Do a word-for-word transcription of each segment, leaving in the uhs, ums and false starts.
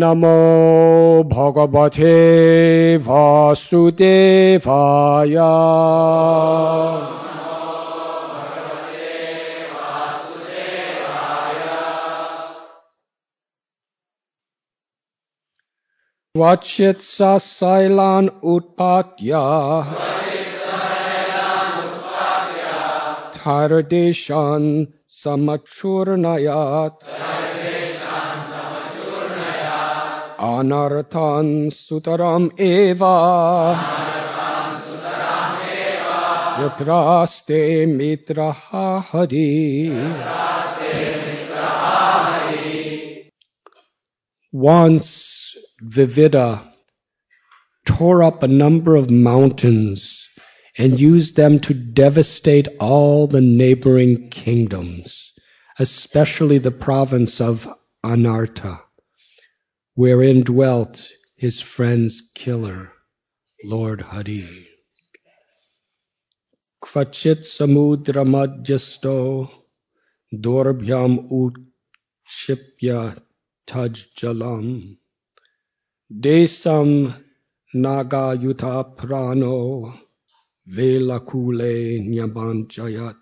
Namo Bhagavate Vasudevaya. Vachit Sasailan Utpatya Taradeshan Samachurnayat Anarthan Sutaram Eva Yatraste Mitraha Hari. Once Vivida tore up a number of mountains and used them to devastate all the neighboring kingdoms, especially the province of Anartha, wherein dwelt his friend's killer, Lord Hari. Kvachit samudra madhyasto dorbhyam utshipya taj jalam desam naga yuta prano velakule nyabanchayat.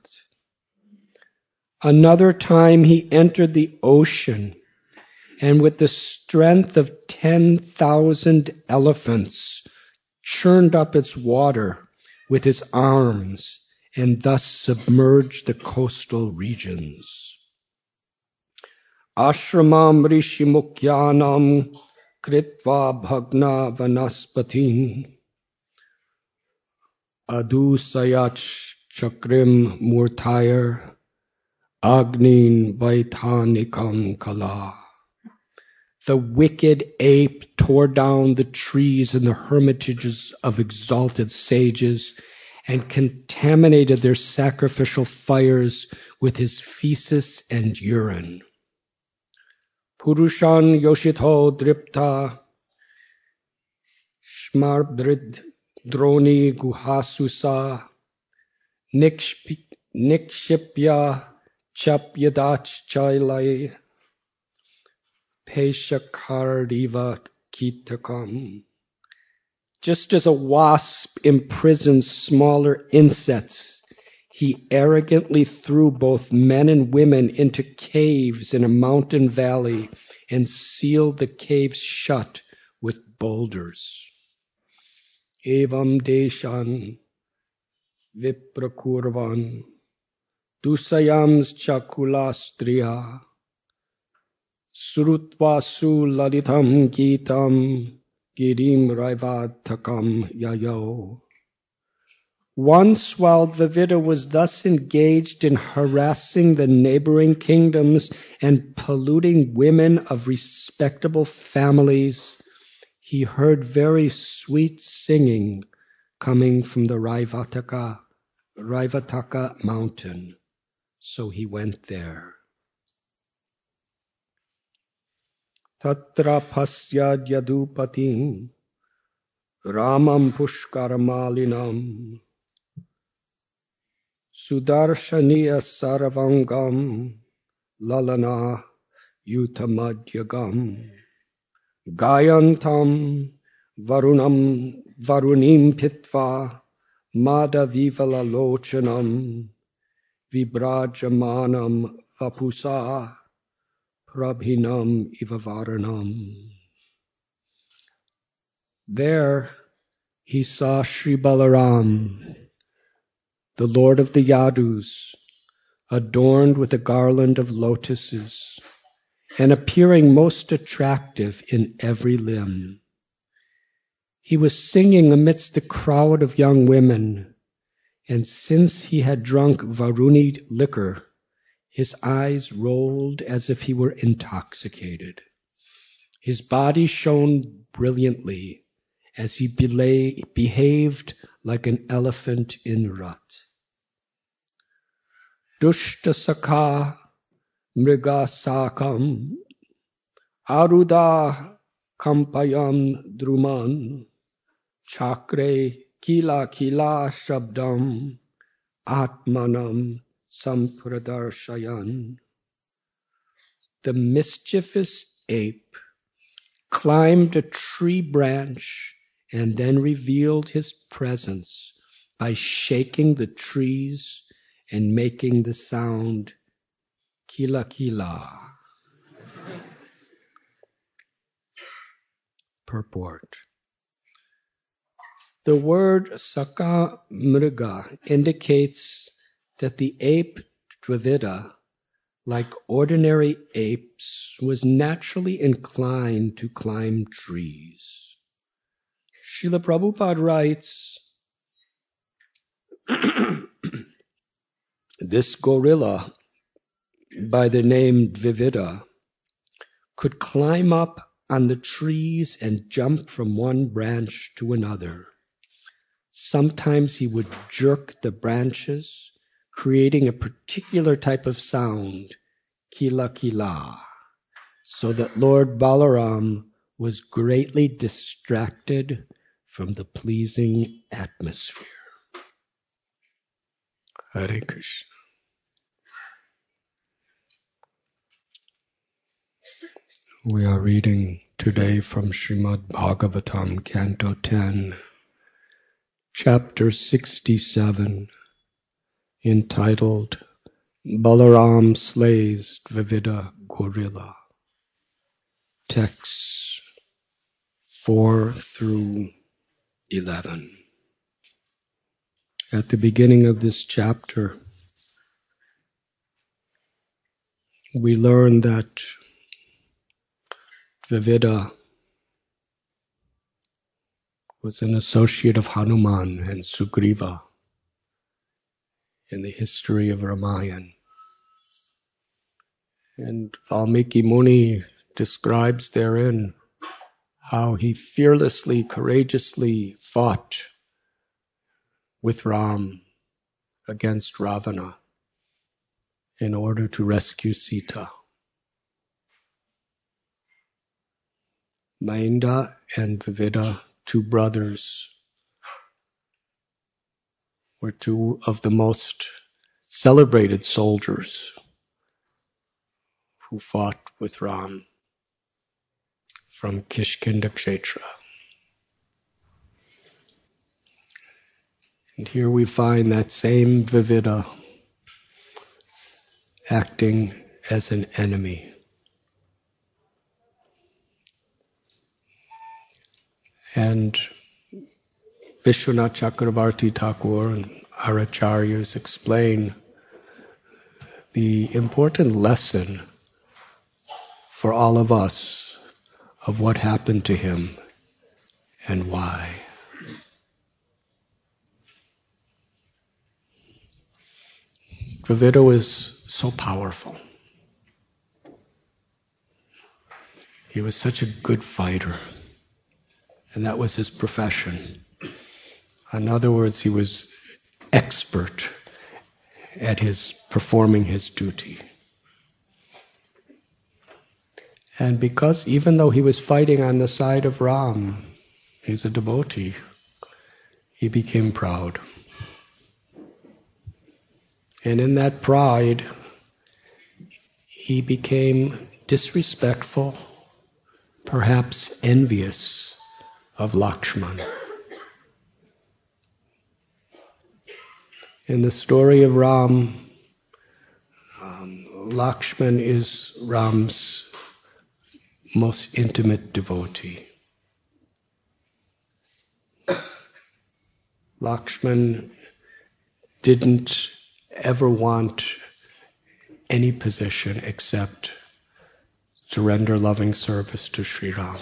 Another time he entered the ocean, and with the strength of ten thousand elephants churned up its water with his arms and thus submerged the coastal regions. Ashramam rishi mukyanam kritva bhagna vanaspatin adu sayach chakrim murtayar agnin vaitanikam kala. The wicked ape tore down the trees and the hermitages of exalted sages and contaminated their sacrificial fires with his feces and urine. Purushan yoshito dripta shmarbrid droni guhasusa nikshipya chapyadach chailai peshakardiva kitakam. Just as a wasp imprisons smaller insects, he arrogantly threw both men and women into caves in a mountain valley and sealed the caves shut with boulders. Evam deshan viprakurvan dusayams chakulastriya Surutvasu lalitam gitam girim raivatakam yayo. Once, while Vivida was thus engaged in harassing the neighboring kingdoms and polluting women of respectable families, he heard very sweet singing coming from the Raivataka, Raivataka mountain. So he went there. Tatra pasyad yadupatim ramam pushkaramalinam sudarshaniya saravangam lalana yutamadyagam gayantam varunam varunim pitva madavivala lochanam vibrajamanam vapusa Prabhinam ivavaranam. There he saw Sri Balaram, the Lord of the Yadus, adorned with a garland of lotuses and appearing most attractive in every limb. He was singing amidst a crowd of young women, and since he had drunk Varuni liquor, his eyes rolled as if he were intoxicated. His body shone brilliantly as he belay, behaved like an elephant in rut. Dushta sakha mriga sakam aruda kampayam druman chakre kila kila shabdam atmanam Sampradarshayan. The mischievous ape climbed a tree branch and then revealed his presence by shaking the trees and making the sound kila kila. Purport. The word Sakamriga indicates that the ape Dvivida, like ordinary apes, was naturally inclined to climb trees. Srila Prabhupada writes, this gorilla, by the name Dvivida, could climb up on the trees and jump from one branch to another. Sometimes he would jerk the branches, creating a particular type of sound, kila kila, so that Lord Balaram was greatly distracted from the pleasing atmosphere. Hare Krishna. We are reading today from Srimad Bhagavatam, Canto ten, Chapter sixty-seven, entitled Balaram Slays Dvivida Gorilla. Texts four through eleven. At the beginning of this chapter, we learn that Dvivida was an associate of Hanuman and Sugriva in the history of Ramayana. And Valmiki Muni describes therein how he fearlessly, courageously fought with Ram against Ravana in order to rescue Sita. Mainda and Dvivida, two brothers, were two of the most celebrated soldiers who fought with Ram from Kishkinda Kshetra. And here we find that same Dvivida acting as an enemy. And Vishwanath Chakravarti Thakur and our acharyas explain the important lesson for all of us of what happened to him and why. Dvivida was so powerful. He was such a good fighter. And that was his profession. In other words, he was expert at his performing his duty. And because even though he was fighting on the side of Ram, he's a devotee, he became proud. And in that pride, he became disrespectful, perhaps envious of Lakshman. In the story of Ram, um, Lakshman is Ram's most intimate devotee. Lakshman didn't ever want any position except to render loving service to Sri Ram.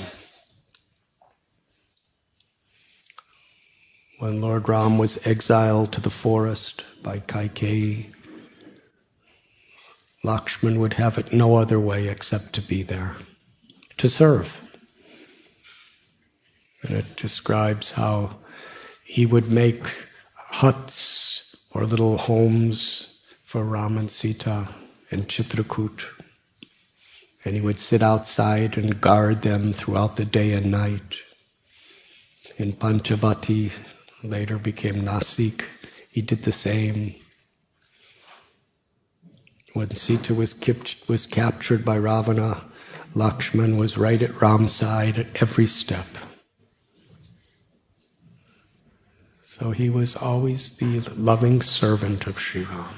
When Lord Ram was exiled to the forest by Kaikeyi, Lakshman would have it no other way except to be there, to serve. And it describes how he would make huts or little homes for Ram and Sita in Chitrakoot. And he would sit outside and guard them throughout the day and night. In Panchavati, later became Nasik, he did the same. When Sita was, kept, was captured by Ravana, Lakshman was right at Ram's side at every step. So he was always the loving servant of Sri Ram.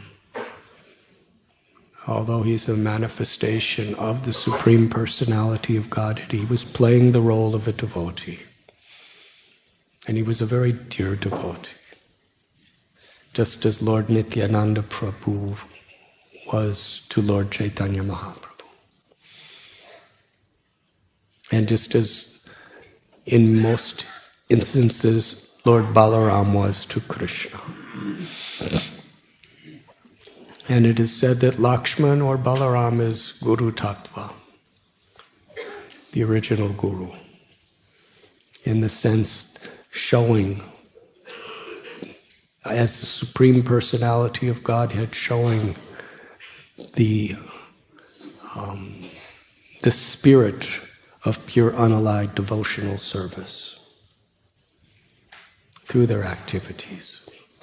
Although he's a manifestation of the Supreme Personality of Godhead, he was playing the role of a devotee. And he was a very dear devotee. Just as Lord Nityananda Prabhu was to Lord Chaitanya Mahaprabhu. And just as in most instances Lord Balaram was to Krishna. And it is said that Lakshman or Balaram is Guru Tattva, the original Guru, in the sense showing, as the Supreme Personality of Godhead, showing the um, the spirit of pure unallied devotional service through their activities.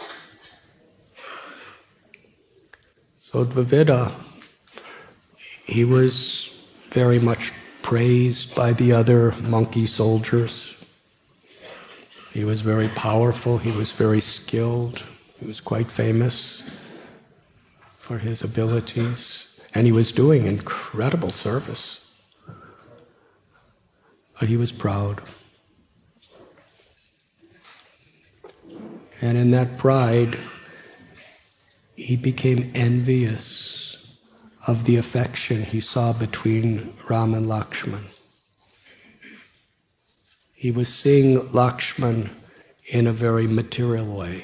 So Dvivida, he was very much praised by the other monkey soldiers. He was very powerful, he was very skilled, he was quite famous for his abilities, and he was doing incredible service. But he was proud. And in that pride, he became envious of the affection he saw between Ram and Lakshman. He was seeing Lakshman in a very material way.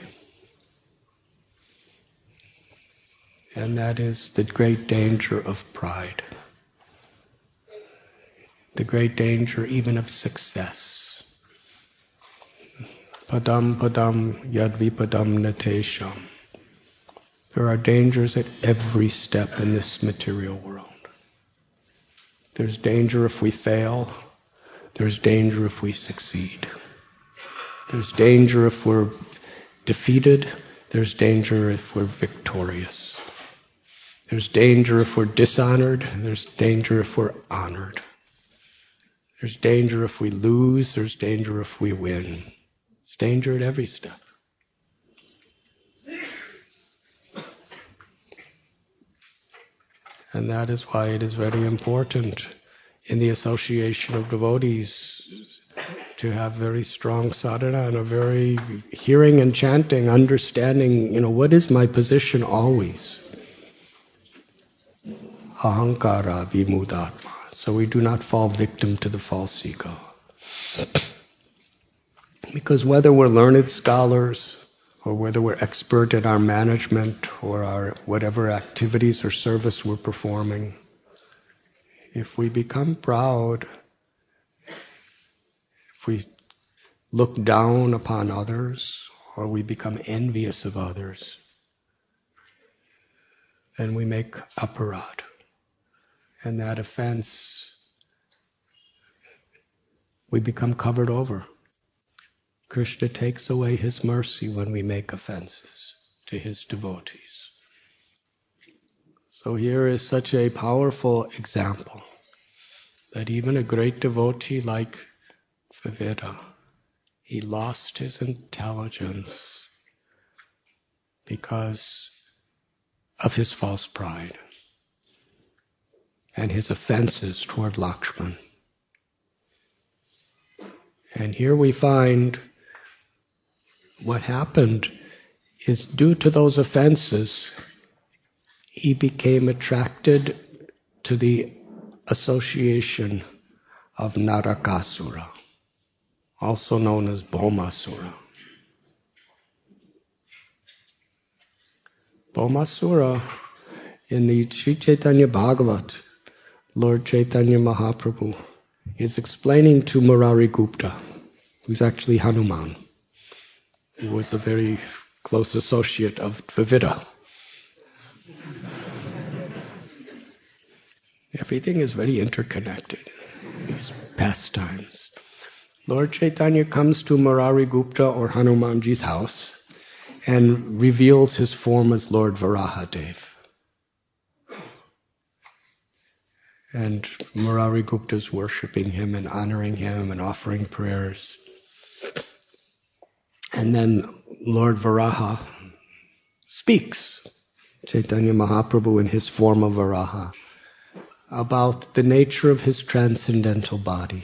And that is the great danger of pride. The great danger even of success. Padam padam yadvipadam natesham. There are dangers at every step in this material world. There's danger if we fail. There's danger if we succeed. There's danger if we're defeated. There's danger if we're victorious. There's danger if we're dishonored. There's danger if we're honored. There's danger if we lose. There's danger if we win. There's danger at every step. And that is why it is very important in the association of devotees to have very strong sadhana and a very hearing and chanting, understanding, you know, what is my position always? Ahankara vimudatma. So we do not fall victim to the false ego. Because whether we're learned scholars, or whether we're expert in our management or our whatever activities or service we're performing, if we become proud, if we look down upon others, or we become envious of others, then we make aparad. And that offense, we become covered over. Krishna takes away his mercy when we make offenses to his devotees. So here is such a powerful example that even a great devotee like Dvivida, he lost his intelligence because of his false pride and his offenses toward Lakshman. And here we find what happened is due to those offenses, he became attracted to the association of Narakasura, also known as Bhaumasura. Bhaumasura, in the Sri Chaitanya Bhagavat, Lord Chaitanya Mahaprabhu is explaining to Murari Gupta, who's actually Hanuman, who was a very close associate of Dvivida. Everything is very interconnected in these pastimes. Lord Chaitanya comes to Murari Gupta or Hanumanji's house and reveals his form as Lord Varahadev. And Murari Gupta is worshipping him and honoring him and offering prayers. And then Lord Varaha speaks, Chaitanya Mahaprabhu in his form of Varaha, about the nature of his transcendental body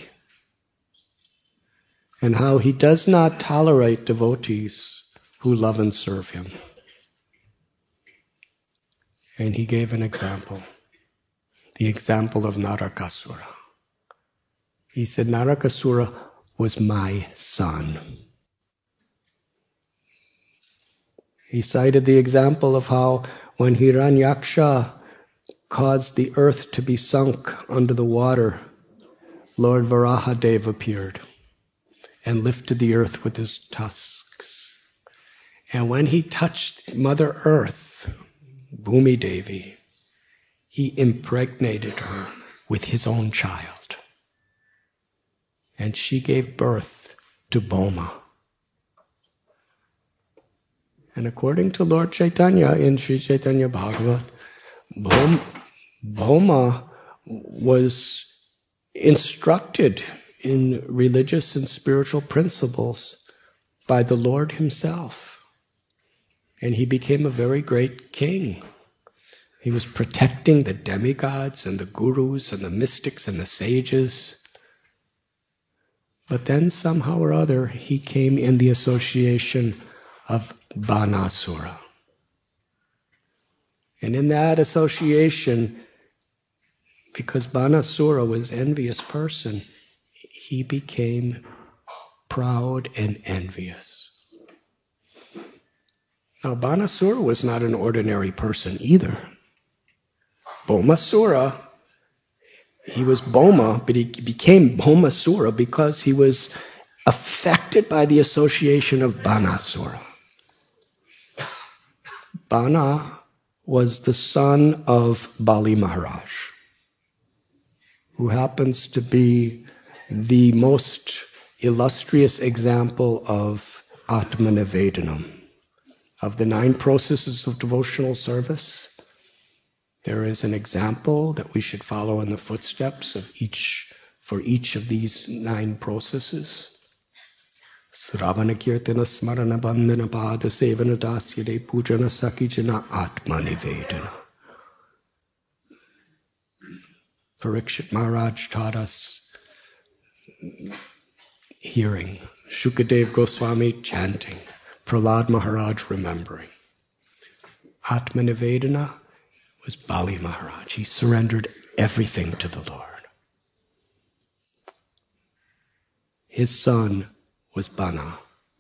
and how he does not tolerate devotees who love and serve him. And he gave an example, the example of Narakasura. He said, Narakasura was my son. He cited the example of how when Hiranyaksha caused the earth to be sunk under the water, Lord Varahadev appeared and lifted the earth with his tusks. And when he touched Mother Earth, Bhumi Devi, he impregnated her with his own child. And she gave birth to Bhoma. And according to Lord Chaitanya in Sri Chaitanya Bhagavat, Bhoma was instructed in religious and spiritual principles by the Lord himself. And he became a very great king. He was protecting the demigods and the gurus and the mystics and the sages. But then somehow or other he came in the association of Banasura. And in that association, because Banasura was an envious person, he became proud and envious. Now, Banasura was not an ordinary person either. Bhomasura, he was Bhoma, but he became Bhomasura because he was affected by the association of Banasura. Bana was the son of Bali Maharaj, who happens to be the most illustrious example of Atmanivedanam. Of the nine processes of devotional service, there is an example that we should follow in the footsteps of each, for each of these nine processes. Sravana Kirtana Smarana Bandhana Pada Sevana Dasyade Pujana Sakijana Atmanivedana. Parikshit Maharaj taught us hearing, Shukadev Goswami chanting, Prahlad Maharaj remembering. Atmanivedana was Bali Maharaj. He surrendered everything to the Lord. His son was Bana.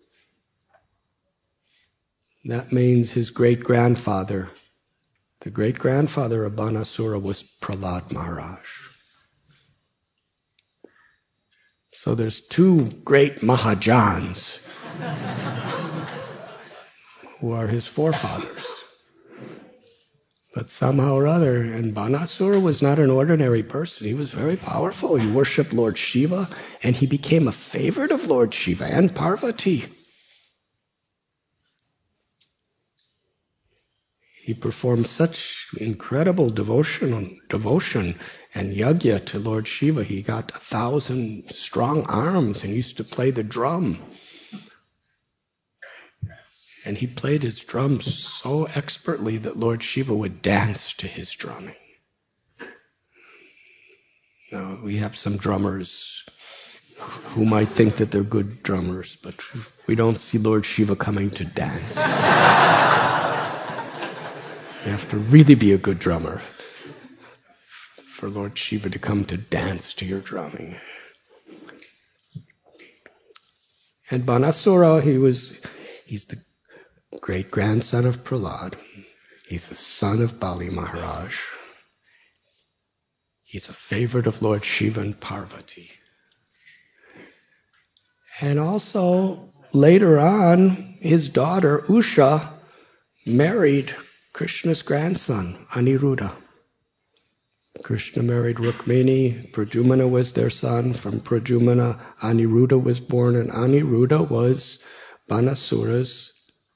That means his great-grandfather, the great-grandfather of Banasura was Prahlad Maharaj. So there's two great Mahajans who are his forefathers. But somehow or other, and Banasura was not an ordinary person. He was very powerful. He worshipped Lord Shiva, and he became a favorite of Lord Shiva and Parvati. He performed such incredible devotion, devotion and yajna to Lord Shiva. He got a thousand strong arms and used to play the drum. And he played his drums so expertly that Lord Shiva would dance to his drumming. Now, we have some drummers who might think that they're good drummers, but we don't see Lord Shiva coming to dance. You have to really be a good drummer for Lord Shiva to come to dance to your drumming. And Banasura, he was, he's the great-grandson of Prahlad. He's the son of Bali Maharaj. He's a favorite of Lord Shiva and Parvati. And also, later on, his daughter, Usha, married Krishna's grandson, Aniruddha. Krishna married Rukmini. Pradyumna was their son. From Pradyumna, Aniruddha was born, and Aniruddha was Banasura's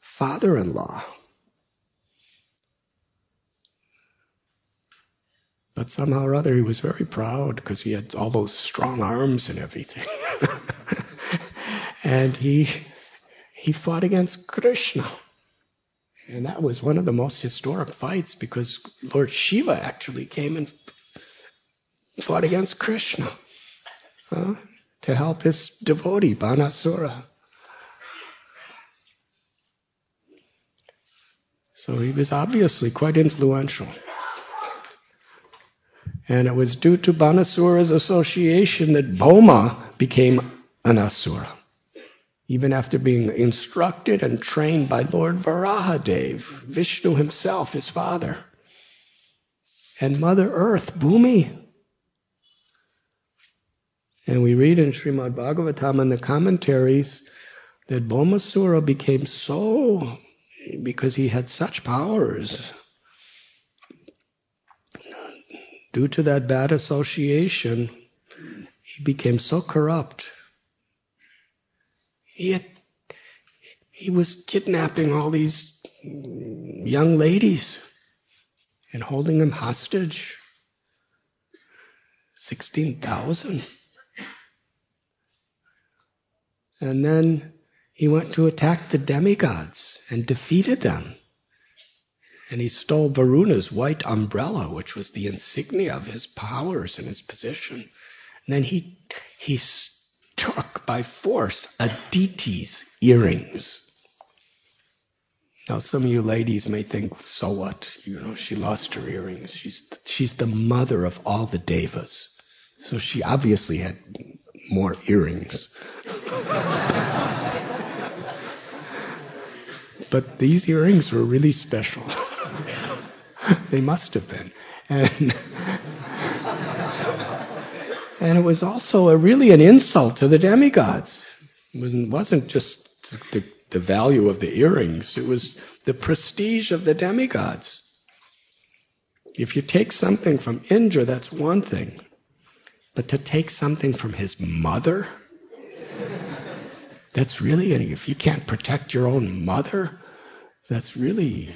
father-in-law. But somehow or other he was very proud because he had all those strong arms and everything. And he he fought against Krishna. And that was one of the most historic fights because Lord Shiva actually came and fought against Krishna uh, to help his devotee, Banasura. So he was obviously quite influential. And it was due to Banasura's association that Bhoma became an asura, even after being instructed and trained by Lord Varahadev, Vishnu himself, his father, and Mother Earth, Bhumi. And we read in Srimad Bhagavatam in the commentaries that Bhomasura became so, because he had such powers, due to that bad association, he became so corrupt. He had, he was kidnapping all these young ladies and holding them hostage. sixteen thousand. And then he went to attack the demigods and defeated them. And he stole Varuna's white umbrella, which was the insignia of his powers and his position. And then he he took by force Aditi's earrings. Now some of you ladies may think, so what? You know, she lost her earrings. She's she's the mother of all the devas. So she obviously had more earrings. But these earrings were really special. They must have been. And, and it was also a, really an insult to the demigods. It wasn't, wasn't just the, the value of the earrings. It was the prestige of the demigods. If you take something from Indra, that's one thing. But to take something from his mother, that's really, if you can't protect your own mother, that's really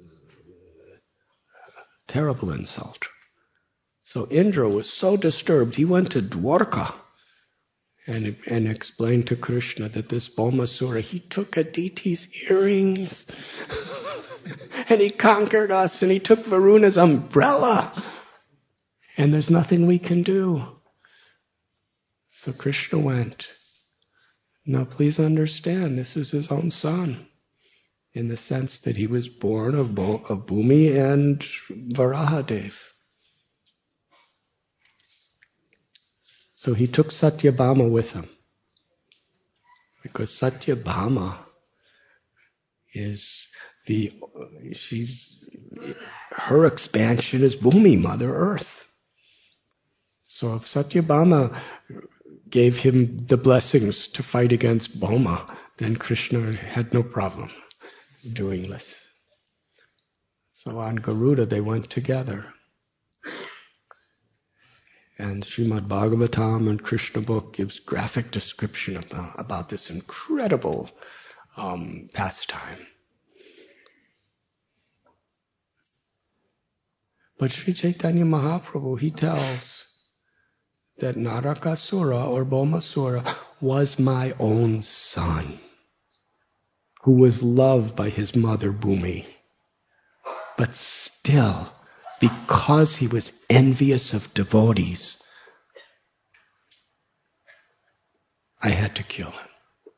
a terrible insult. So Indra was so disturbed, he went to Dwarka and, and explained to Krishna that this Bhomasura, he took Aditi's earrings and he conquered us and he took Varuna's umbrella and there's nothing we can do. So Krishna went. Now please understand, this is his own son, in the sense that he was born of, Bo- of Bhumi and Varahadev. So he took Satyabhama with him, because Satyabhama is the, she's, her expansion is Bhumi, Mother Earth. So if Satyabhama gave him the blessings to fight against Bhoma, then Krishna had no problem doing this. So on Garuda they went together. And Srimad Bhagavatam and Krishna book gives graphic description about, about this incredible um, pastime. But Sri Chaitanya Mahaprabhu, he tells that Narakasura or Bhomasura was my own son, who was loved by his mother Bhumi. But still, because he was envious of devotees, I had to kill him.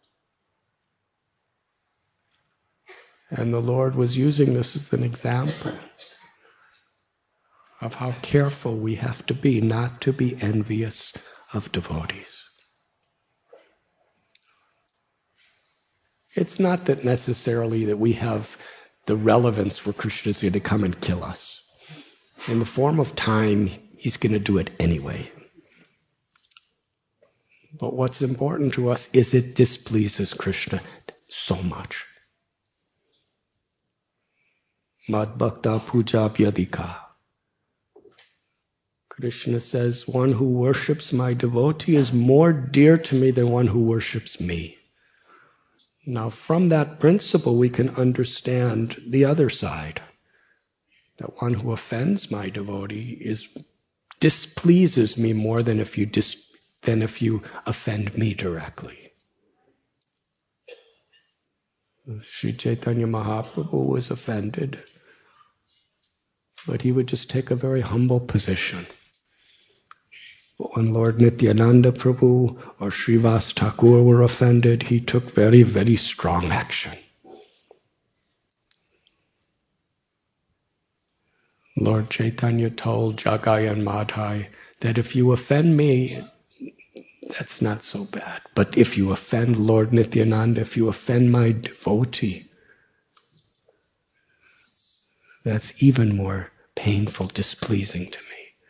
And the Lord was using this as an example of how careful we have to be not to be envious of devotees. It's not that necessarily that we have the relevance for Krishna's going to come and kill us. In the form of time, he's going to do it anyway. But what's important to us is it displeases Krishna so much. Mad bhakta puja vyadika. Krishna says, one who worships my devotee is more dear to me than one who worships me. Now, from that principle, we can understand the other side. That one who offends my devotee is displeases me more than if you dis, than if you offend me directly. Sri Chaitanya Mahaprabhu was offended, but he would just take a very humble position. But when Lord Nityananda Prabhu or Srivas Thakur were offended, he took very, very strong action. Lord Chaitanya told Jagai and Madhai that if you offend me, that's not so bad. But if you offend Lord Nityananda, if you offend my devotee, that's even more painful, displeasing to me.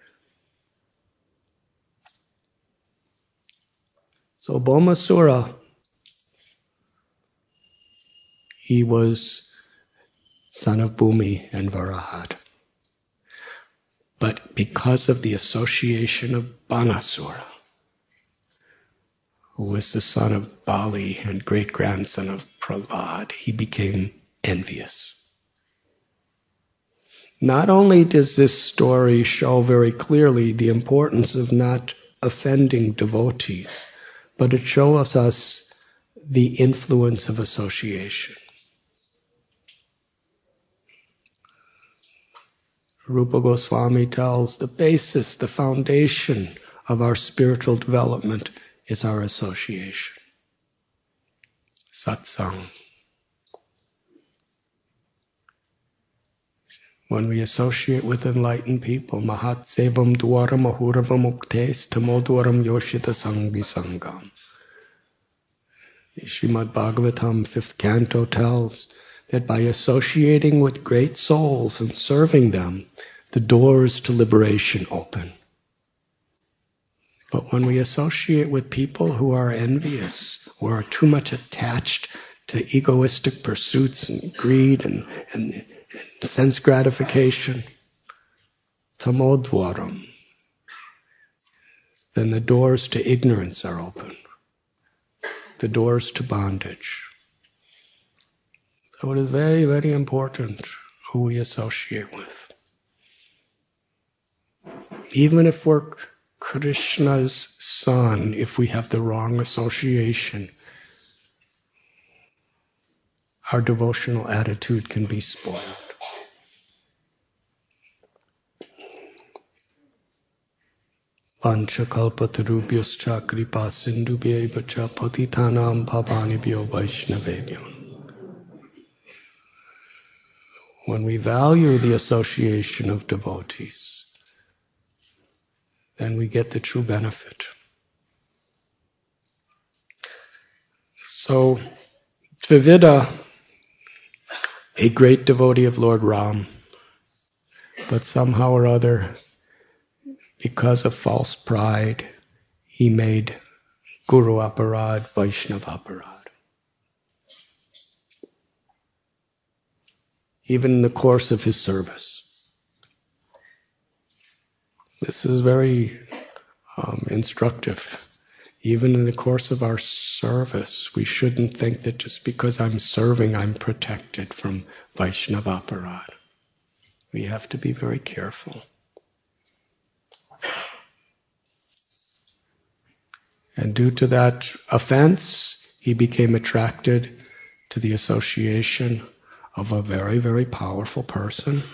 So Bhaumasura, he was son of Bhumi and Varahat. But because of the association of Banasura, who was the son of Bali and great-grandson of Prahlad, he became envious. Not only does this story show very clearly the importance of not offending devotees, but it shows us the influence of association. Rupa Goswami tells the basis, the foundation of our spiritual development is our association. Satsang. When we associate with enlightened people, Mahat Sevam Dwaram Ahuravam Uktes Tamodwaram Yoshita Sanghi Sangam. The Srimad Bhagavatam, fifth canto, tells that by associating with great souls and serving them, the doors to liberation open. But when we associate with people who are envious, who are too much attached to egoistic pursuits and greed and, and, and sense gratification, tamodwaram, then the doors to ignorance are open, the doors to bondage. So it is very, very important who we associate with. Even if we're Krishna's son, if we have the wrong association, our devotional attitude can be spoiled. Panchakalpatarubhyascha kripa sindhubhyaiva cha patitanam pavanibhyo vaishnavebhyo. When we value the association of devotees, then we get the true benefit. So, Dvivida, a great devotee of Lord Ram, but somehow or other, because of false pride, he made Guru Aparad, Vaishnava Aparad. Even in the course of his service. This is very um, instructive. Even in the course of our service, we shouldn't think that just because I'm serving, I'm protected from Vaishnava Aparad. We have to be very careful. And due to that offense, he became attracted to the association of a very, very powerful person.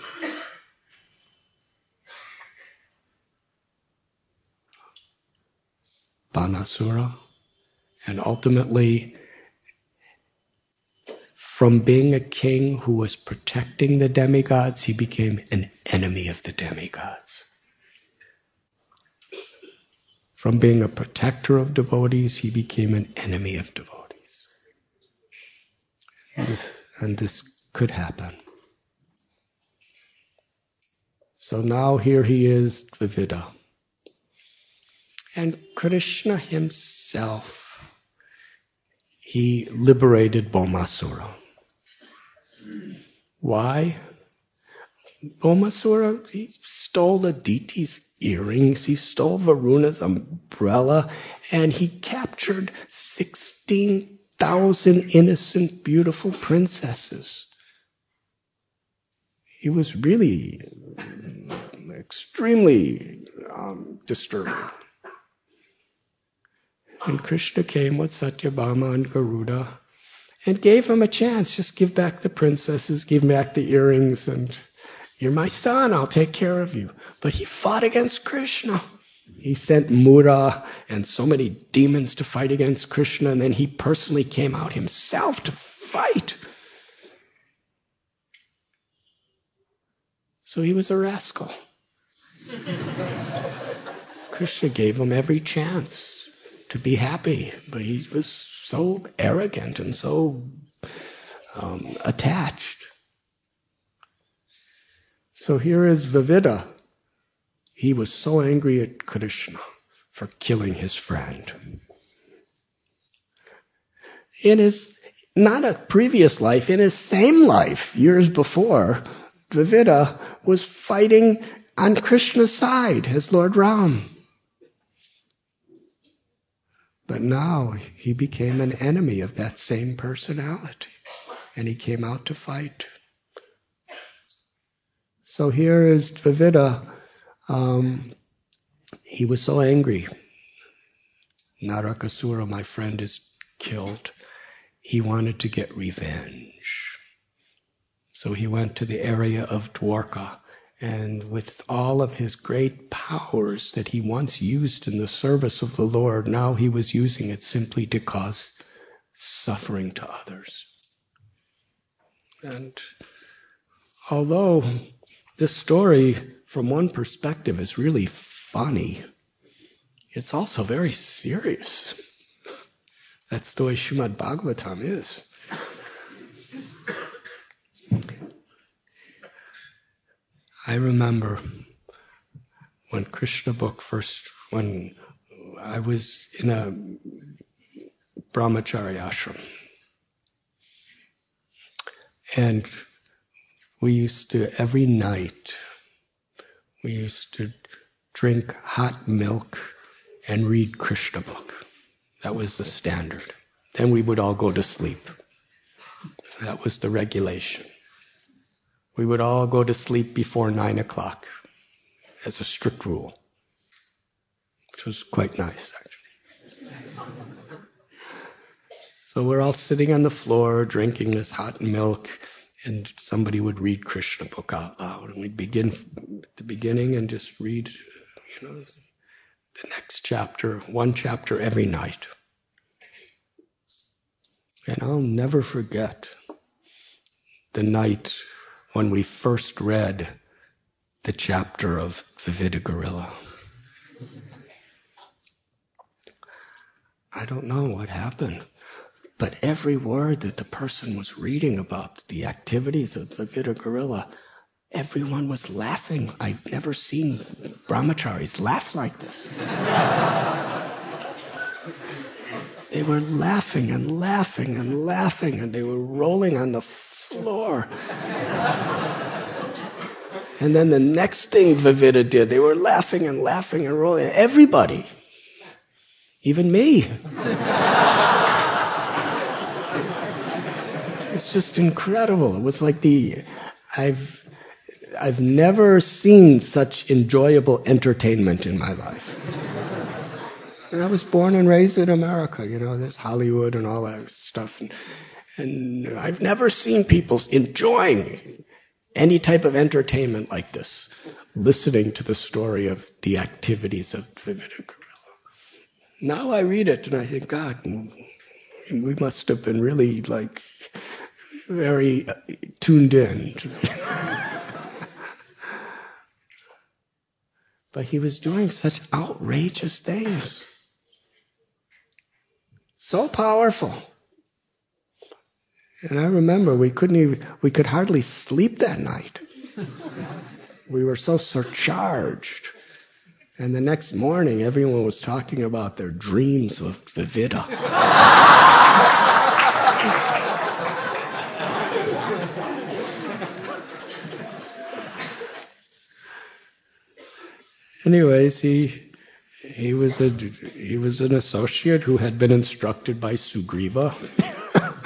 Banasura. And ultimately, from being a king who was protecting the demigods, he became an enemy of the demigods. From being a protector of devotees, he became an enemy of devotees. And this, and this could happen. So now here he is, Dvivida. And Krishna himself, he liberated Bhaumasura. Why? Bhaumasura, he stole Aditi's earrings, he stole Varuna's umbrella, and he captured sixteen thousand innocent, beautiful princesses. He was really extremely um, disturbing. And Krishna came with Satyabhama and Garuda and gave him a chance. Just give back the princesses, give back the earrings, and you're my son, I'll take care of you. But he fought against Krishna. He sent Mura and so many demons to fight against Krishna, and then he personally came out himself to fight. So he was a rascal. Krishna gave him every chance to be happy, but he was so arrogant and so um, attached. So here is Vivida. He was so angry at Krishna for killing his friend. In his, not a previous life, in his same life, years before, Vivida was fighting on Krishna's side as Lord Ram. But now he became an enemy of that same personality, and he came out to fight. So here is Vivida. Um, he was so angry. Narakasura, my friend, is killed. He wanted to get revenge. So he went to the area of Dwarka, and with all of his great powers that he once used in the service of the Lord, now he was using it simply to cause suffering to others. And although this story, from one perspective, is really funny, it's also very serious. That's the way Srimad Bhagavatam is. I remember when Krishna book first, when I was in a brahmachari ashram, and we used to, every night, we used to drink hot milk and read Krishna book. That was the standard. Then we would all go to sleep. That was the regulation. We would all go to sleep before nine o'clock as a strict rule, which was quite nice, actually. So we're all sitting on the floor drinking this hot milk, and somebody would read Krishna book out loud, and we'd begin at the beginning and just read, you know, the next chapter, one chapter every night. And I'll never forget the night when we first read the chapter of Vivida Gorilla. I don't know what happened, but every word that the person was reading about the activities of Vivida Gorilla, everyone was laughing. I've never seen brahmacharis laugh like this. They were laughing and laughing and laughing, and they were rolling on the floor. And then the next thing Vivida did, they were laughing and laughing and rolling. Everybody, even me. It's just incredible. It was like the, I've, I've never seen such enjoyable entertainment in my life. And I was born and raised in America, you know, there's Hollywood and all that stuff. And, and I've never seen people enjoying any type of entertainment like this, listening to the story of the activities of Vivida Gorilla. Now I read it and I think, God, we must have been really, like, very tuned in. But he was doing such outrageous things. So powerful. And I remember we couldn't even, we could hardly sleep that night. We were so surcharged. And the next morning, everyone was talking about their dreams of Vivida. Anyways, he he was a he was an associate who had been instructed by Sugriva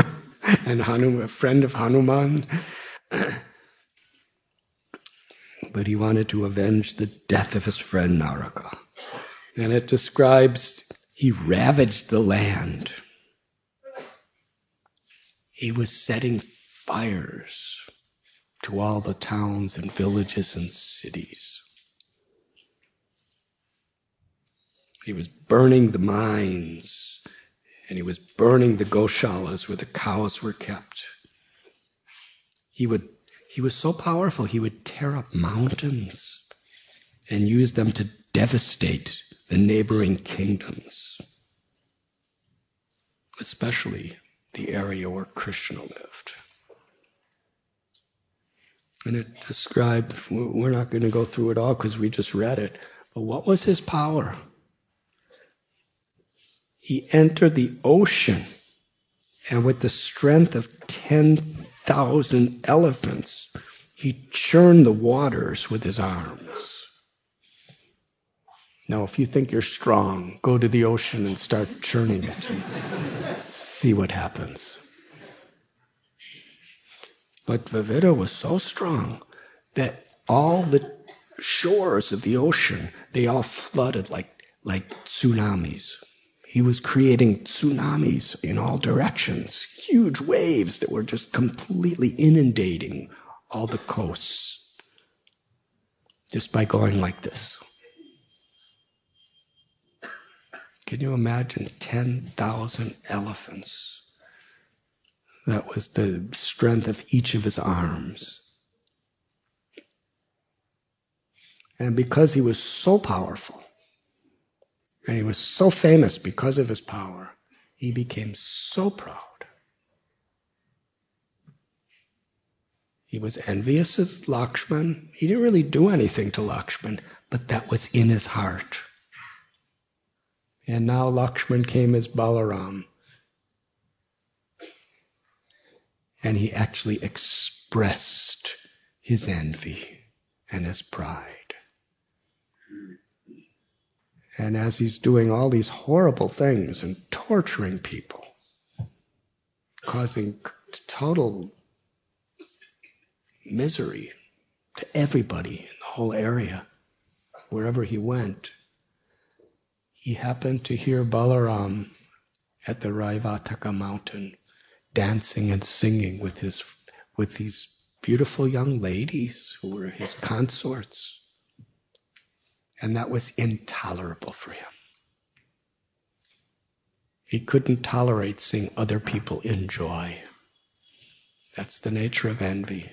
and Hanuman, a friend of Hanuman. but he wanted to avenge the death of his friend Naraka. And it describes he ravaged the land. He was setting fires to all the towns and villages and cities. He was burning the mines, and he was burning the goshalas where the cows were kept. He would, he was so powerful, he would tear up mountains and use them to devastate the neighboring kingdoms, especially the area where Krishna lived. And it described, we're not going to go through it all because we just read it, but what was his power? He entered the ocean, and with the strength of ten thousand elephants, he churned the waters with his arms. Now, if you think you're strong, go to the ocean and start churning it. See what happens. But Vivida was so strong that all the shores of the ocean, they all flooded like, like tsunamis. He was creating tsunamis in all directions, huge waves that were just completely inundating all the coasts just by going like this. Can you imagine ten thousand elephants? That was the strength of each of his arms. And because he was so powerful, and he was so famous because of his power, he became so proud. He was envious of Lakshman. He didn't really do anything to Lakshman, but that was in his heart. And now Lakshman came as Balaram. And he actually expressed his envy and his pride. And as he's doing all these horrible things and torturing people, causing total misery to everybody in the whole area, wherever he went, he happened to hear Balaram at the Raivataka mountain dancing and singing with his with these beautiful young ladies who were his consorts. And that was intolerable for him. He couldn't tolerate seeing other people enjoy. That's the nature of envy.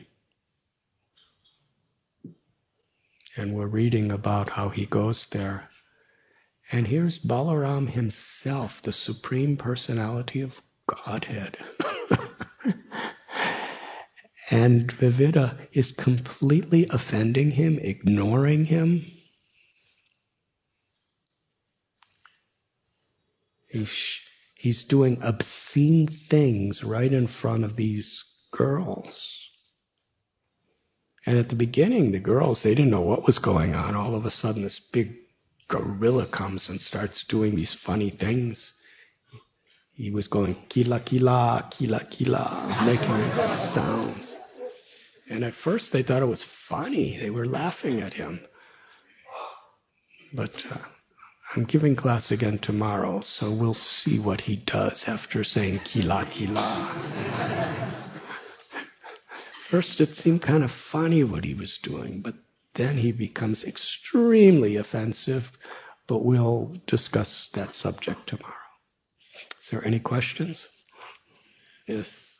And we're reading about how he goes there. And here's Balaram himself, the Supreme Personality of Godhead. And Vivida is completely offending him, ignoring him. He's, he's doing obscene things right in front of these girls. And at the beginning, the girls, they didn't know what was going on. All of a sudden, this big gorilla comes and starts doing these funny things. He was going kila kila, kila kila, making sounds. And at first, they thought it was funny. They were laughing at him. But uh, I'm giving class again tomorrow, so we'll see what he does after saying kila kila. First, it seemed kind of funny what he was doing, but then he becomes extremely offensive, but we'll discuss that subject tomorrow. Is there any questions? Yes.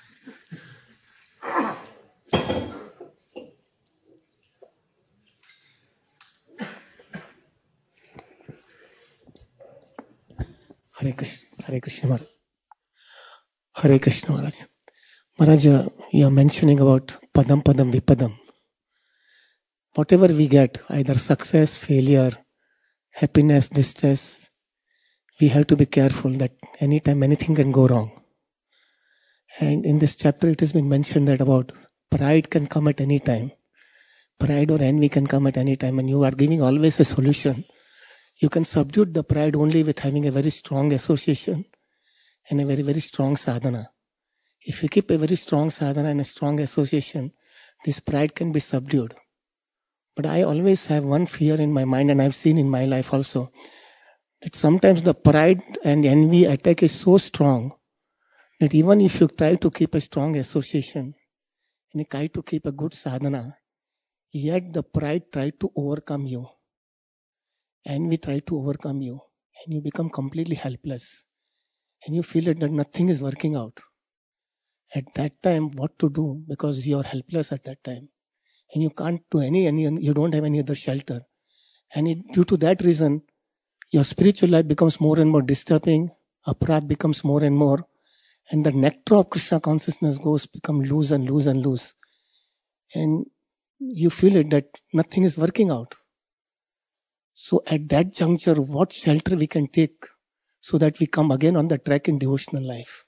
Hare Krishna, Hare Krishna Maharaj. Hare Krishna Maharaj. Maharaj, uh, you are mentioning about Padam Padam Vipadam. Whatever we get, either success, failure, happiness, distress, we have to be careful that anytime anything can go wrong. And in this chapter it has been mentioned that about pride can come at any time. Pride or envy can come at any time, and you are giving always a solution. You can subdue the pride only with having a very strong association and a very, very strong sadhana. If you keep a very strong sadhana and a strong association, this pride can be subdued. But I always have one fear in my mind, and I've seen in my life also, that sometimes the pride and envy attack is so strong that even if you try to keep a strong association and you try to keep a good sadhana, yet the pride try to overcome you. Envy try to overcome you. And you become completely helpless. And you feel that nothing is working out. At that time, what to do? Because you are helpless at that time. And you can't do any, any you don't have any other shelter. And it, due to that reason, your spiritual life becomes more and more disturbing. Aparadh becomes more and more. And the nectar of Krishna consciousness goes become loose and loose and loose. And you feel it that nothing is working out. So at that juncture, what shelter we can take so that we come again on the track in devotional life?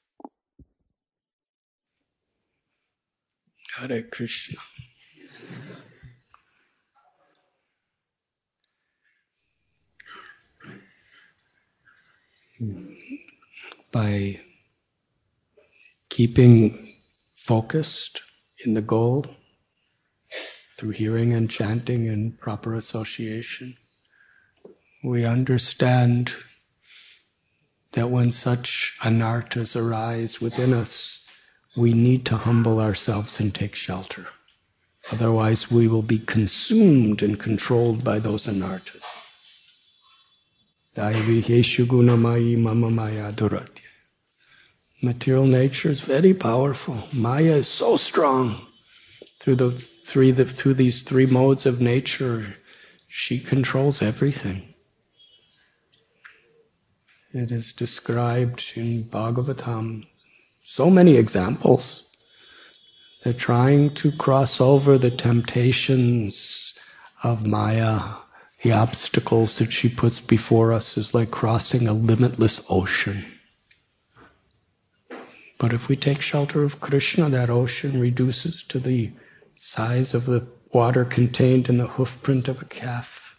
Hare Krishna. By keeping focused in the goal through hearing and chanting and proper association, we understand that when such anarthas arise within us, we need to humble ourselves and take shelter. Otherwise, we will be consumed and controlled by those anarthas. Daiviheshu gunamayi mama maya duratya. Material nature is very powerful. Maya is so strong. Through the three, the, through these three modes of nature, she controls everything. It is described in Bhagavatam, so many examples. They're trying to cross over the temptations of Maya. The obstacles that she puts before us is like crossing a limitless ocean. But if we take shelter of Krishna, that ocean reduces to the size of the water contained in the hoofprint of a calf.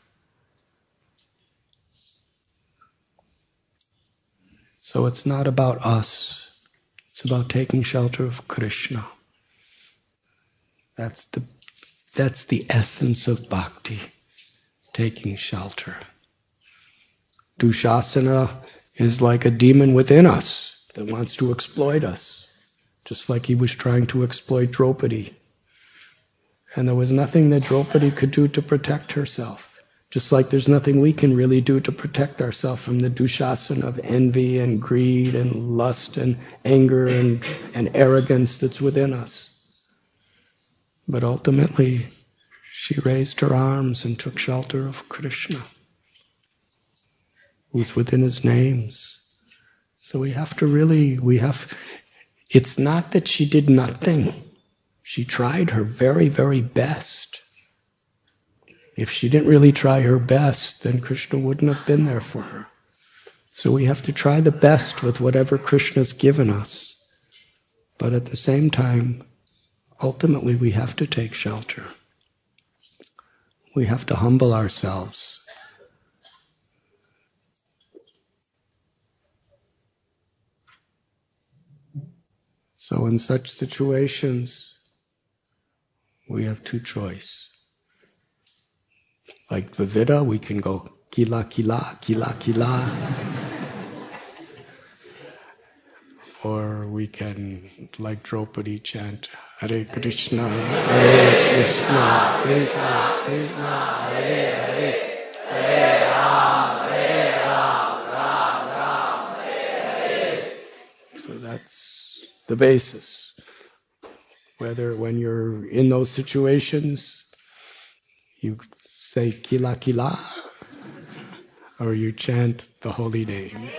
So it's not about us. It's about taking shelter of Krishna. That's the, that's the essence of bhakti, taking shelter. Dushasana is like a demon within us that wants to exploit us, just like he was trying to exploit Draupadi. And there was nothing that Draupadi could do to protect herself. Just like there's nothing we can really do to protect ourselves from the Dushasana of envy and greed and lust and anger and, and arrogance that's within us. But ultimately, she raised her arms and took shelter of Krishna, who's within his names. So we have to really, we have, it's not that she did nothing. She tried her very, very best. If she didn't really try her best, then Krishna wouldn't have been there for her. So we have to try the best with whatever Krishna's given us. But at the same time, ultimately we have to take shelter. We have to humble ourselves. So in such situations, we have two choices. Like Vivida, we can go kila kila, kila kila. Or we can, like Draupadi, chant Hare Krishna, Hare Krishna, Krishna Krishna, Hare Hare, Hare Ram, Hare Ram, Ram Ram, Hare Hare. So that's the basis. Whether when you're in those situations, you say kila kila, or you chant the holy names.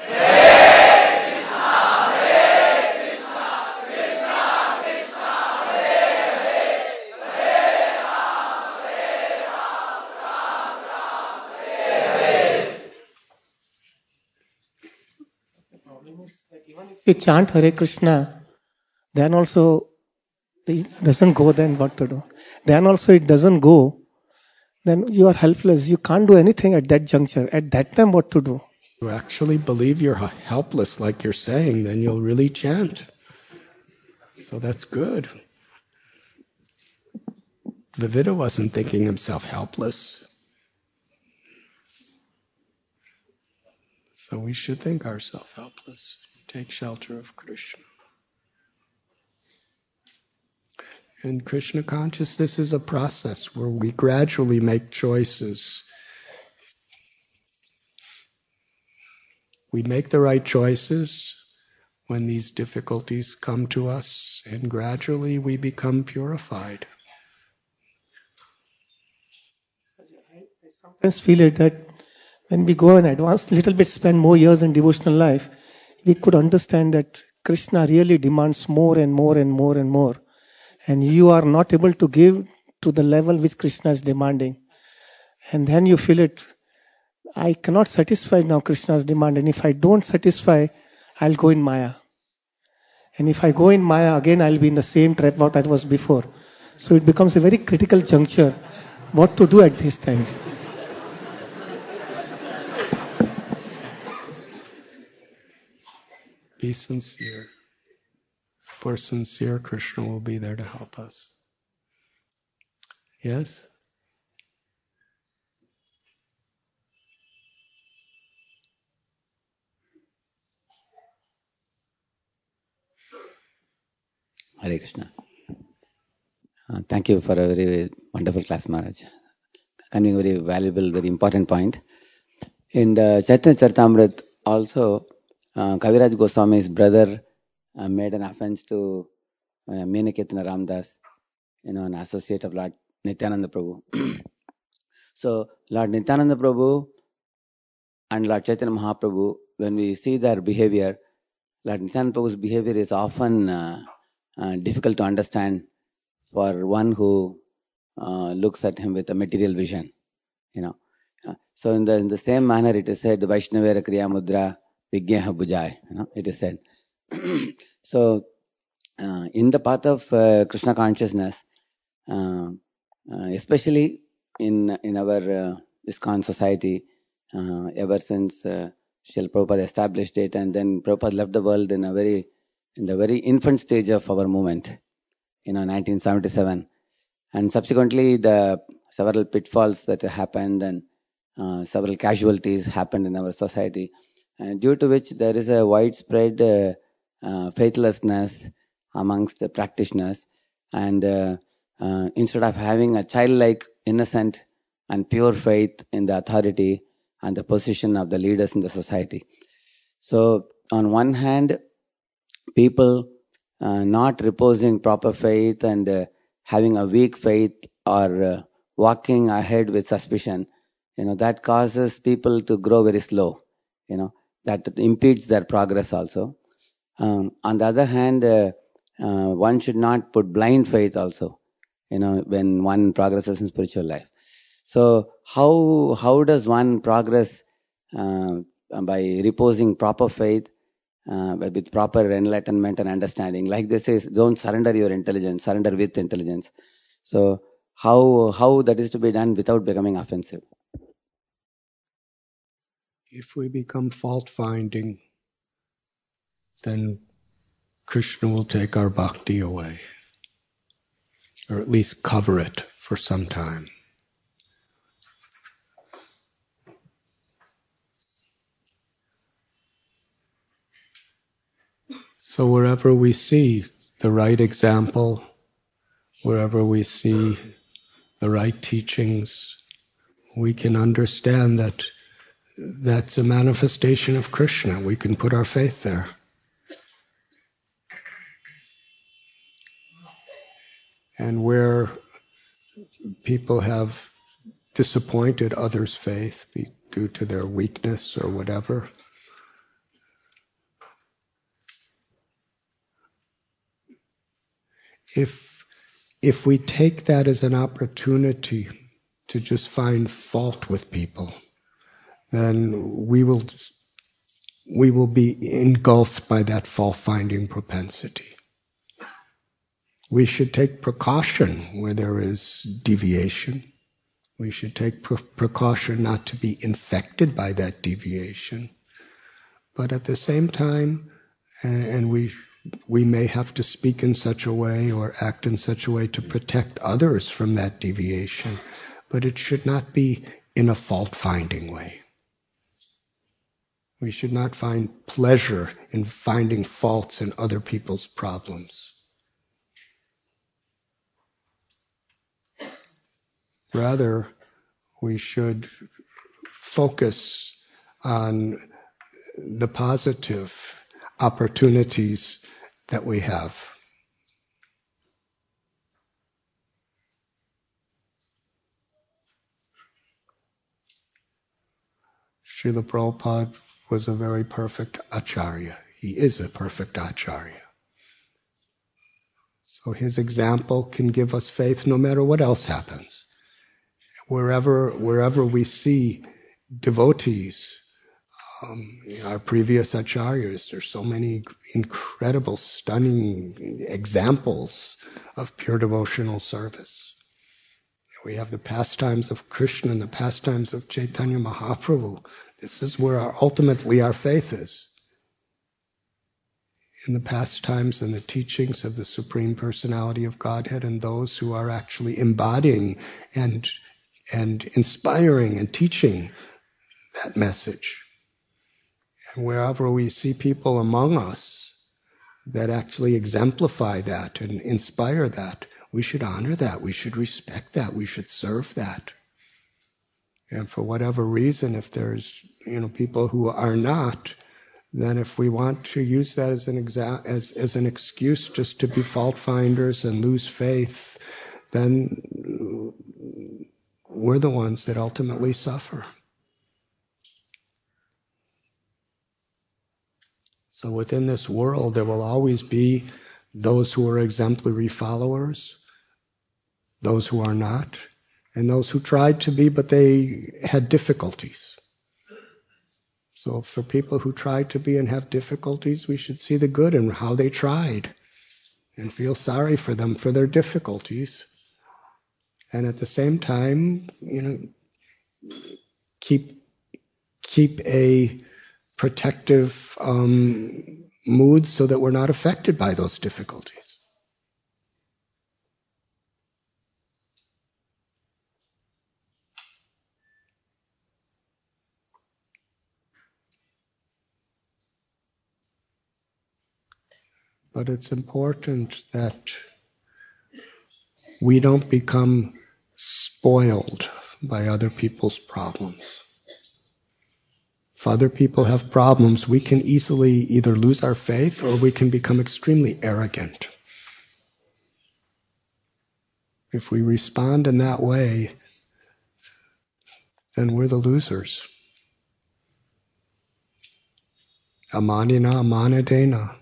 If you chant Hare Krishna, then also it doesn't go, then what to do? Then also it doesn't go, then you are helpless. You can't do anything at that juncture. At that time, what to do? You actually believe you're helpless, like you're saying, then you'll really chant. So that's good. Vivitta wasn't thinking himself helpless. So we should think ourselves helpless. Take shelter of Krishna. And Krishna consciousness is a process where we gradually make choices. We make the right choices when these difficulties come to us, and gradually we become purified. I sometimes feel it that when we go and advance a little bit, spend more years in devotional life, we could understand that Krishna really demands more and more and more and more. And you are not able to give to the level which Krishna is demanding. And then you feel it, I cannot satisfy now Krishna's demand. And if I don't satisfy, I'll go in Maya. And if I go in Maya, again I'll be in the same trap what I was before. So it becomes a very critical juncture what to do at this time. Be sincere. For sincere, Krishna will be there to help us. Yes? Hare Krishna. Uh, thank you for a very wonderful class, Maharaj. Conveying a very valuable, very important point. In the Chaitanya Charitamrita also, uh, Kaviraj Goswami's brother uh, made an offense to uh, Menaketana Ramdas, you know, an associate of Lord Nityananda Prabhu. So, Lord Nityananda Prabhu and Lord Chaitanya Mahaprabhu, when we see their behavior, Lord Nityananda Prabhu's behavior is often uh, uh, difficult to understand for one who uh, looks at him with a material vision, you know. Uh, so in the in the same manner, it is said, Vaishnavera Kriya Mudra Vigyaha Bujai, you know, it is said. So, uh, in the path of uh, Krishna consciousness, uh, uh, especially in in our uh, ISKCON society, uh, ever since uh, Srila Prabhupada established it, and then Prabhupada left the world in a very in the very infant stage of our movement, you know, nineteen seventy-seven, and subsequently the several pitfalls that happened and uh, several casualties happened in our society, and due to which there is a widespread uh, uh, faithlessness amongst the practitioners, and uh, uh, instead of having a childlike, innocent and pure faith in the authority and the position of the leaders in the society. So on one hand, people uh, not reposing proper faith and uh, having a weak faith or uh, walking ahead with suspicion, you know, that causes people to grow very slow, you know, that impedes their progress also. Um, on the other hand, uh, uh, one should not put blind faith also, you know, when one progresses in spiritual life. So how how does one progress uh, by reposing proper faith uh, with proper enlightenment and understanding? Like this is, don't surrender your intelligence, surrender with intelligence. So how how that is to be done without becoming offensive? If we become fault-finding, then Krishna will take our bhakti away, or at least cover it for some time. So wherever we see the right example, wherever we see the right teachings, we can understand that that's a manifestation of Krishna. We can put our faith there. And where people have disappointed others' faith due to their weakness or whatever, if if we take that as an opportunity to just find fault with people, then we will we will be engulfed by that fault-finding propensity. We should take precaution where there is deviation. We should take pre- precaution not to be infected by that deviation. But at the same time, and, and we we may have to speak in such a way or act in such a way to protect others from that deviation, but it should not be in a fault-finding way. We should not find pleasure in finding faults in other people's problems. Rather, we should focus on the positive opportunities that we have. Srila Prabhupada was a very perfect acharya. He is a perfect acharya. So his example can give us faith no matter what else happens. Wherever, wherever we see devotees, um, our previous acharyas, there's so many incredible, stunning examples of pure devotional service. We have the pastimes of Krishna and the pastimes of Chaitanya Mahaprabhu. This is where our, ultimately our faith is. In the pastimes and the teachings of the Supreme Personality of Godhead and those who are actually embodying and and inspiring and teaching that message. And wherever we see people among us that actually exemplify that and inspire that, we should honor that, we should respect that, we should serve that. And for whatever reason, if there's, you know, people who are not, then if we want to use that as an exa- as, as an excuse just to be fault finders and lose faith, then we're the ones that ultimately suffer. So within this world, there will always be those who are exemplary followers, those who are not, and those who tried to be, but they had difficulties. So for people who try to be and have difficulties, we should see the good in how they tried and feel sorry for them for their difficulties. And at the same time, you know, keep keep a protective um, mood so that we're not affected by those difficulties. But it's important that we don't become spoiled by other people's problems. If other people have problems, we can easily either lose our faith or we can become extremely arrogant. If we respond in that way, then we're the losers. Amanina amanadena.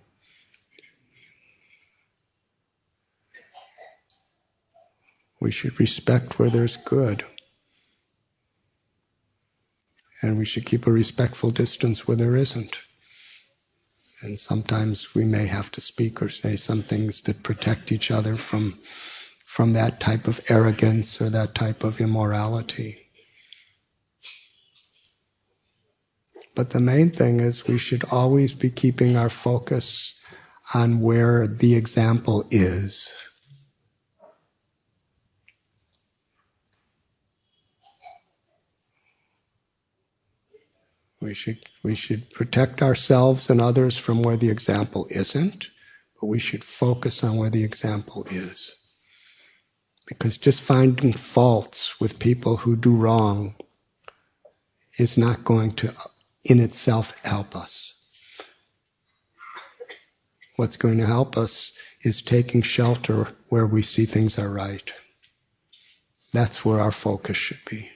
We should respect where there's good. And we should keep a respectful distance where there isn't. And sometimes we may have to speak or say some things that protect each other from, from that type of arrogance or that type of immorality. But the main thing is we should always be keeping our focus on where the example is. We should, we should protect ourselves and others from where the example isn't, but we should focus on where the example is. Because just finding faults with people who do wrong is not going to, in itself, help us. What's going to help us is taking shelter where we see things are right. That's where our focus should be.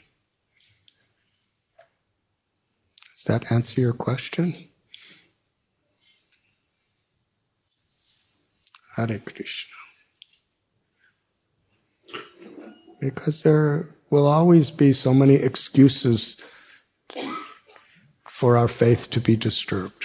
Does that answer your question? Hare Krishna. Because there will always be so many excuses for our faith to be disturbed.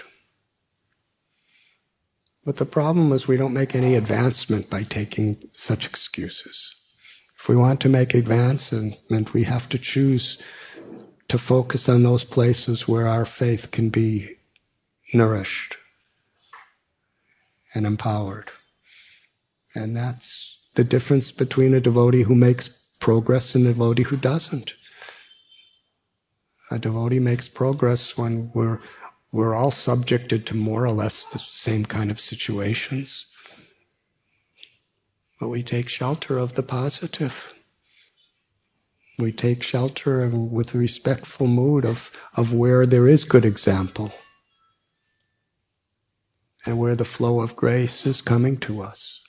But the problem is we don't make any advancement by taking such excuses. If we want to make advancement, we have to choose to focus on those places where our faith can be nourished and empowered. And that's the difference between a devotee who makes progress and a devotee who doesn't. A devotee makes progress when we're we're all subjected to more or less the same kind of situations. But we take shelter of the positive. We take shelter with a respectful mood of, of where there is good example and where the flow of grace is coming to us.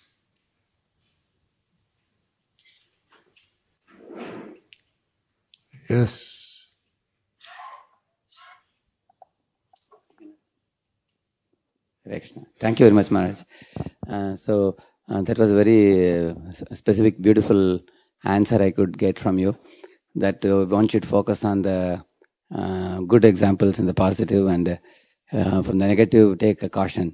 Yes. Thank you very much, Maharaj. Uh, so uh, that was a very uh, specific, beautiful answer I could get from you. That uh, one should focus on the uh, good examples and the positive, and uh, from the negative, take a caution.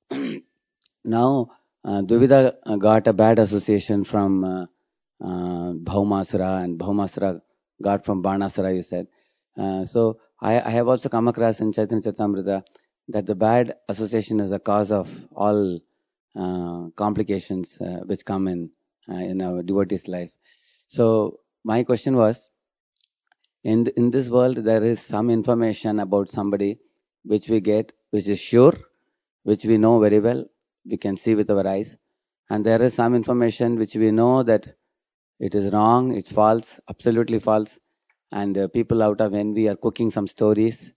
Now, uh, Dvivida got a bad association from uh, uh, Bhaumasura, and Bhaumasura got from Banasura, you said. Uh, so I, I have also come across in Chaitanya Charitamrita that the bad association is a cause of all uh, complications uh, which come in uh, in our devotee's life. So my question was, in th- in this world there is some information about somebody which we get, which is sure, which we know very well, we can see with our eyes, and there is some information which we know that it is wrong, it's false, absolutely false, and uh, people out of envy are cooking some stories.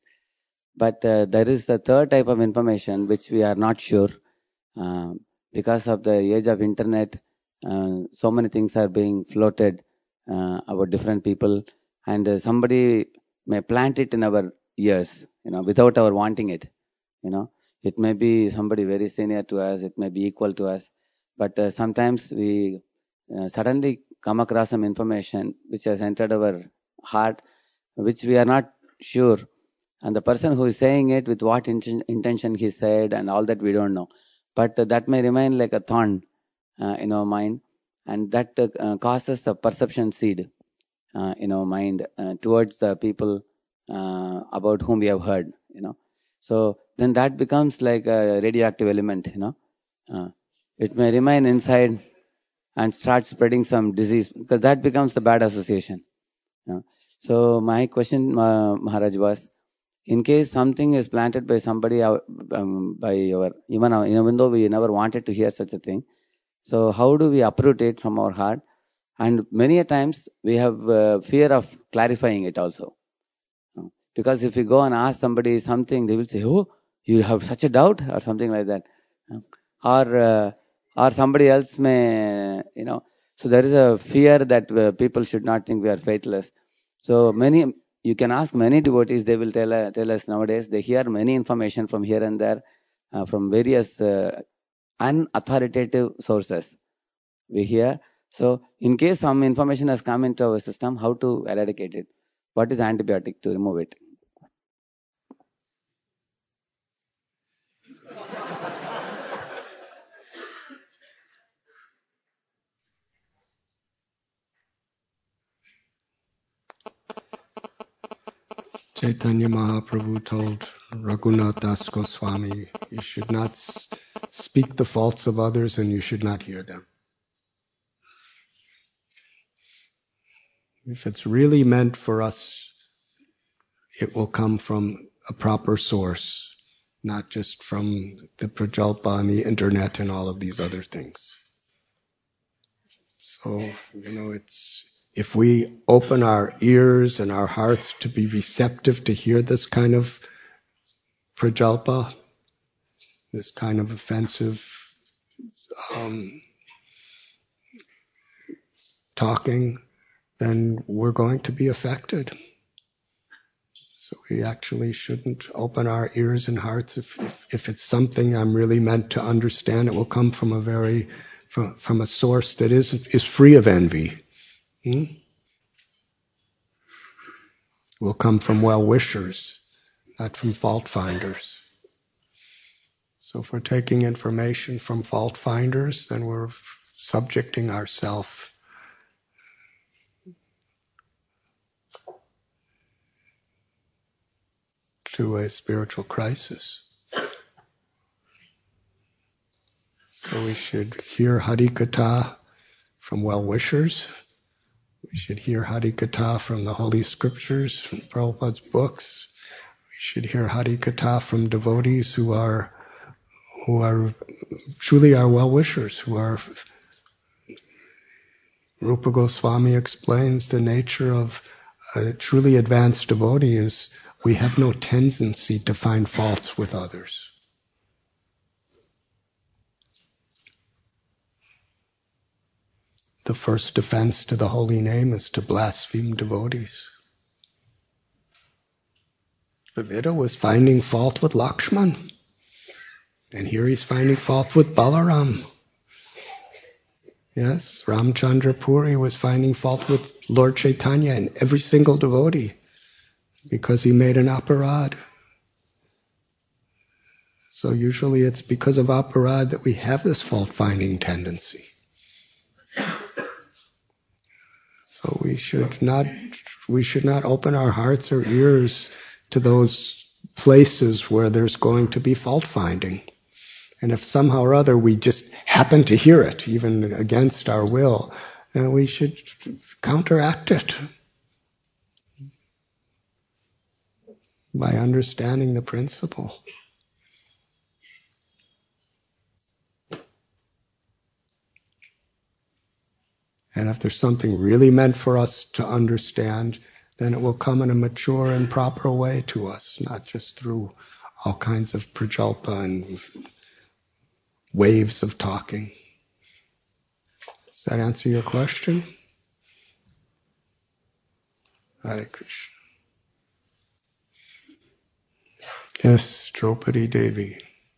But uh, there is a third type of information which we are not sure. Uh, because of the age of internet, uh, so many things are being floated uh, about different people, and uh, somebody may plant it in our ears, you know, without our wanting it. You know, it may be somebody very senior to us, it may be equal to us, but uh, sometimes we uh, suddenly come across some information which has entered our heart, which we are not sure. And the person who is saying it, with what intention, intention he said, and all that we don't know. But uh, that may remain like a thorn uh, in our mind, and that uh, causes a perception seed uh, in our mind uh, towards the people uh, about whom we have heard. You know, so then that becomes like a radioactive element. You know, uh, it may remain inside and start spreading some disease, because that becomes the bad association. You know? So my question, uh, Maharaj, was, in case something is planted by somebody, um, by your, even, even though we never wanted to hear such a thing, so how do we uproot it from our heart? And many a times we have uh, fear of clarifying it also. Because if we go and ask somebody something, they will say, oh, you have such a doubt, or something like that. Or, uh, or somebody else may, you know, so there is a fear that uh, people should not think we are faithless. So many, you can ask many devotees, they will tell, uh, tell us nowadays, they hear many information from here and there, uh, from various uh, unauthoritative sources. We hear. So in case some information has come into our system, how to eradicate it? What is antibiotic to remove it? Chaitanya Mahaprabhu told Raghunath Das Goswami, you should not s- speak the faults of others and you should not hear them. If it's really meant for us, it will come from a proper source, not just from the prajalpa and the internet and all of these other things. So, you know, it's, if we open our ears and our hearts to be receptive to hear this kind of prajalpa, this kind of offensive um, talking, then we're going to be affected. So we actually shouldn't open our ears and hearts. If, if, if it's something I'm really meant to understand, it will come from a very, from, from a source that is, is free of envy. Hmm? Will come from well-wishers, not from fault-finders. So if we're taking information from fault-finders, then we're subjecting ourselves to a spiritual crisis. So we should hear Harikatha from well-wishers. We should hear Harikatha from the Holy Scriptures, from Prabhupada's books. We should hear Harikatha from devotees who are who are truly our well-wishers, who are... Rupa Goswami explains the nature of a truly advanced devotee is we have no tendency to find faults with others. The first defense to the holy name is to blaspheme devotees. Vivida was finding fault with Lakshman, and here he's finding fault with Balaram. Yes, Ramchandra Puri was finding fault with Lord Chaitanya and every single devotee because he made an aparad. So usually it's because of aparad that we have this fault-finding tendency. So we should not we should not open our hearts or ears to those places where there's going to be fault-finding. And if somehow or other we just happen to hear it, even against our will, then we should counteract it by understanding the principle. And if there's something really meant for us to understand, then it will come in a mature and proper way to us, not just through all kinds of prajalpa and waves of talking. Does that answer your question? Hare Krishna. Yes, Draupadi Devi.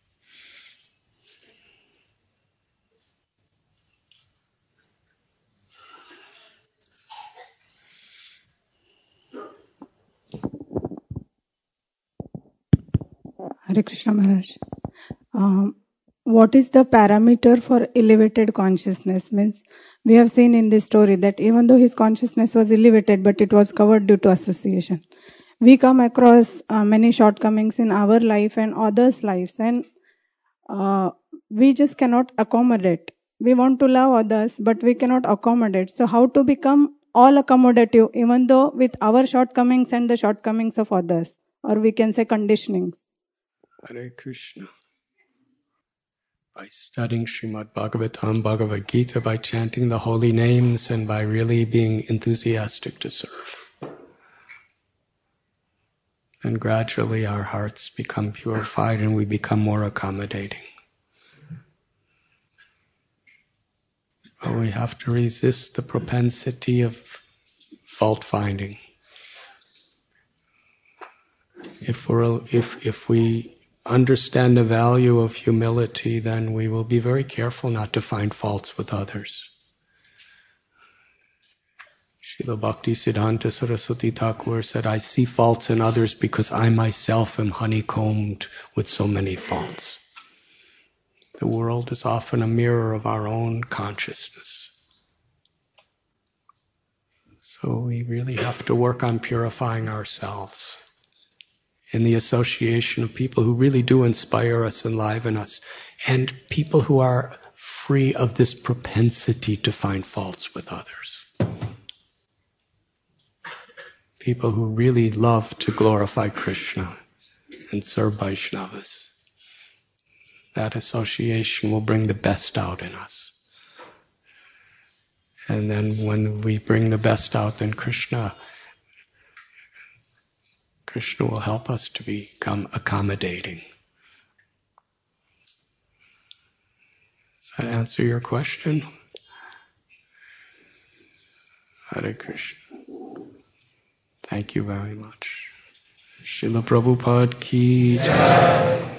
Hare Krishna Maharaj. Um, what is the parameter for elevated consciousness? Means we have seen in this story that even though his consciousness was elevated, but it was covered due to association. We come across uh, many shortcomings in our life and others' lives, and uh, we just cannot accommodate. We want to love others, but we cannot accommodate. So how to become all accommodative, even though with our shortcomings and the shortcomings of others, or we can say conditionings? Hare Krishna. By studying Srimad Bhagavatam, Bhagavad Gita, by chanting the holy names, and by really being enthusiastic to serve. And gradually our hearts become purified and we become more accommodating. But we have to resist the propensity of fault-finding. If we're, if, if we understand the value of humility, then we will be very careful not to find faults with others. Srila Bhakti Siddhanta Saraswati Thakur said, I see faults in others because I myself am honeycombed with so many faults. The world is often a mirror of our own consciousness. So we really have to work on purifying ourselves in the association of people who really do inspire us, enliven us, and people who are free of this propensity to find faults with others. People who really love to glorify Krishna and serve Vaishnavas. That association will bring the best out in us. And then when we bring the best out, then Krishna Krishna will help us to become accommodating. Does that answer your question? Hare Krishna. Thank you very much. Srila Prabhupada ki jai.